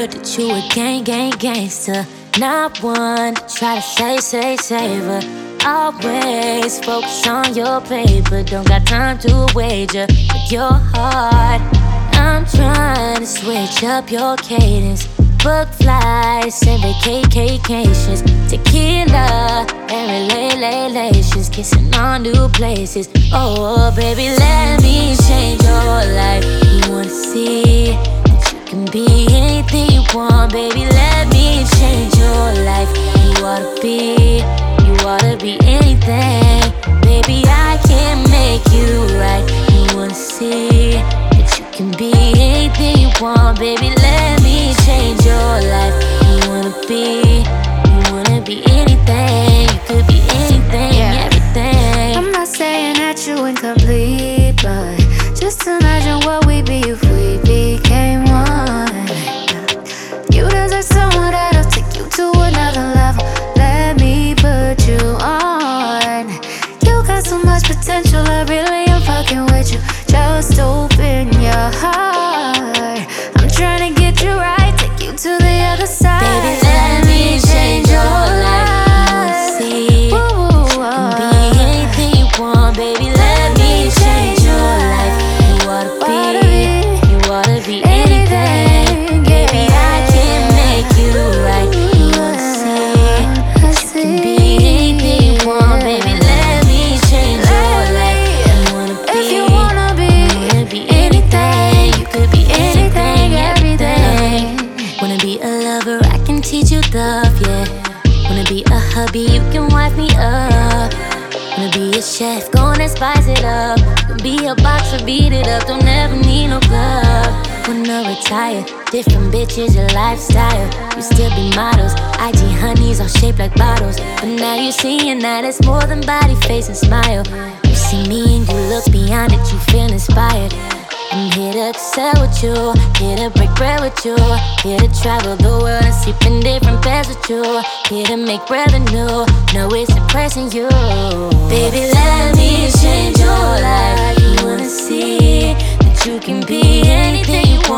heard that you a gangster. Not one to try to say, but always focus on your paper. Don't got time to wager with your heart. I'm trying to switch up your cadence. Book flights and vacations, tequila and relations, kissing on new places. Oh, baby, let me change your life. You wanna see that you can be anything you want, baby, let me change your life. You ought to be anything. Baby, I can make you right. You wanna see that you can be anything you want, baby, let me change your life. You wanna be anything. You could be anything, everything. I'm not saying that you incomplete, but just imagine what we'd be if we became one. You deserve someone that'll take you to another level. Let me put you on. You got so much potential, I really am fucking with you. Just open your heart. I'm trying to get you right, take you to the other side. Baby, let me change your life. You wanna see, you can be anything you want, baby, let me change your life. You ought to be anything. Baby, I can make you right. You wanna see, you can be anything you want, baby, let me change your life. You wanna be anything. You could be anything, everything. Wanna be a lover, I can teach you love, yeah. Wanna be a hubby, you can wife me up. Wanna be a chef, gonna spice it up. Wanna be a boxer, beat it up, don't ever need no glove. Wanna retire, different bitches, your lifestyle. You still be models, IG honeys all shaped like bottles. But now you're seeing that it's more than body, face, and smile. You see me and you look beyond it, you feel inspired. I'm here to excel with you, here to break bread with you, here to travel the world and sleep in different beds with you, here to make revenue, no it's impressing you. Baby, let me change your life. You wanna see that you can be anything you want.